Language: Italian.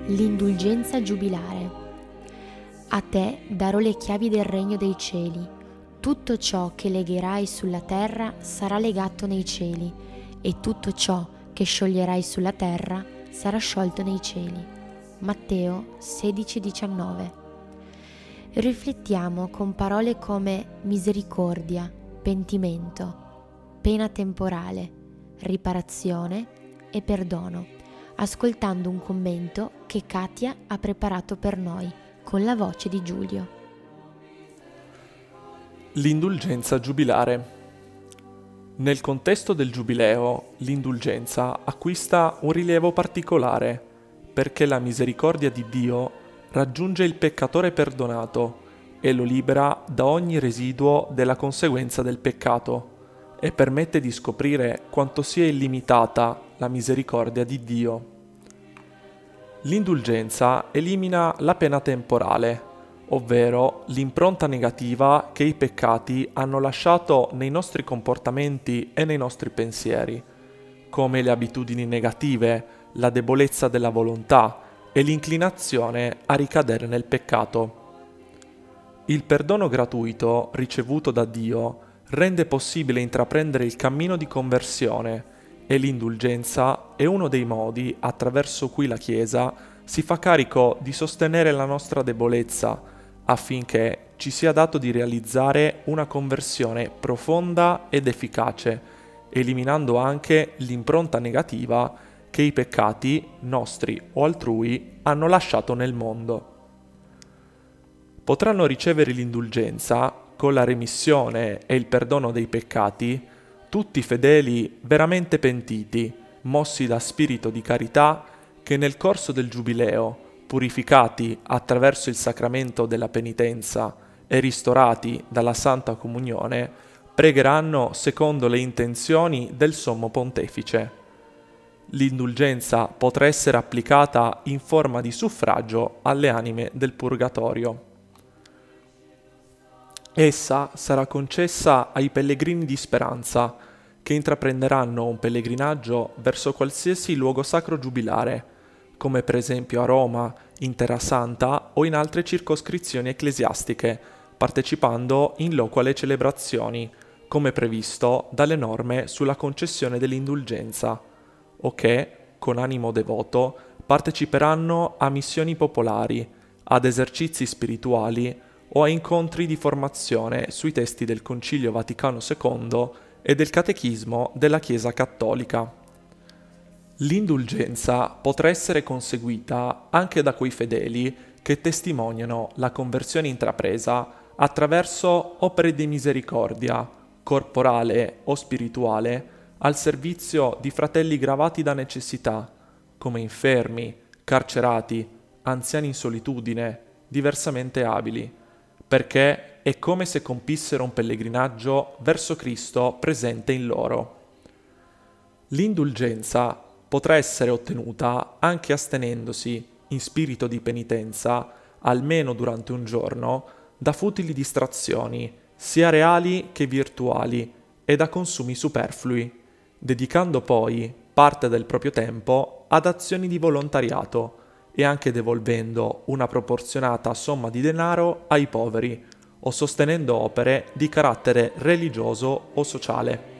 L'indulgenza giubilare. A te darò le chiavi del regno dei cieli. Tutto ciò che legherai sulla terra sarà legato nei cieli, e tutto ciò che scioglierai sulla terra sarà sciolto nei cieli. Matteo 16,19. Riflettiamo con parole come misericordia, pentimento, pena temporale, riparazione e perdono, ascoltando un commento che Katia ha preparato per noi con la voce di Giulio. L'indulgenza giubilare. Nel contesto del giubileo, l'indulgenza acquista un rilievo particolare, perché la misericordia di Dio raggiunge il peccatore perdonato e lo libera da ogni residuo della conseguenza del peccato e permette di scoprire quanto sia illimitata la misericordia di Dio. L'indulgenza elimina la pena temporale, ovvero l'impronta negativa che i peccati hanno lasciato nei nostri comportamenti e nei nostri pensieri, come le abitudini negative, la debolezza della volontà e l'inclinazione a ricadere nel peccato. Il perdono gratuito ricevuto da Dio rende possibile intraprendere il cammino di conversione e l'indulgenza è uno dei modi attraverso cui la Chiesa si fa carico di sostenere la nostra debolezza affinché ci sia dato di realizzare una conversione profonda ed efficace, eliminando anche l'impronta negativa che i peccati, nostri o altrui, hanno lasciato nel mondo. Potranno ricevere l'indulgenza con la remissione e il perdono dei peccati tutti i fedeli veramente pentiti, mossi da spirito di carità, che nel corso del Giubileo, purificati attraverso il sacramento della penitenza e ristorati dalla Santa Comunione, pregheranno secondo le intenzioni del Sommo Pontefice. L'indulgenza potrà essere applicata in forma di suffragio alle anime del Purgatorio. Essa sarà concessa ai pellegrini di speranza, che intraprenderanno un pellegrinaggio verso qualsiasi luogo sacro giubilare, come per esempio a Roma, in Terra Santa o in altre circoscrizioni ecclesiastiche, partecipando in loco alle celebrazioni, come previsto dalle norme sulla concessione dell'indulgenza, o che, con animo devoto, parteciperanno a missioni popolari, ad esercizi spirituali o a incontri di formazione sui testi del Concilio Vaticano II e del Catechismo della Chiesa Cattolica. L'indulgenza potrà essere conseguita anche da quei fedeli che testimoniano la conversione intrapresa attraverso opere di misericordia, corporale o spirituale, al servizio di fratelli gravati da necessità, come infermi, carcerati, anziani in solitudine, diversamente abili, perché è come se compissero un pellegrinaggio verso Cristo presente in loro. L'indulgenza potrà essere ottenuta anche astenendosi, in spirito di penitenza, almeno durante un giorno, da futili distrazioni, sia reali che virtuali, e da consumi superflui, dedicando poi parte del proprio tempo ad azioni di volontariato e anche devolvendo una proporzionata somma di denaro ai poveri o sostenendo opere di carattere religioso o sociale.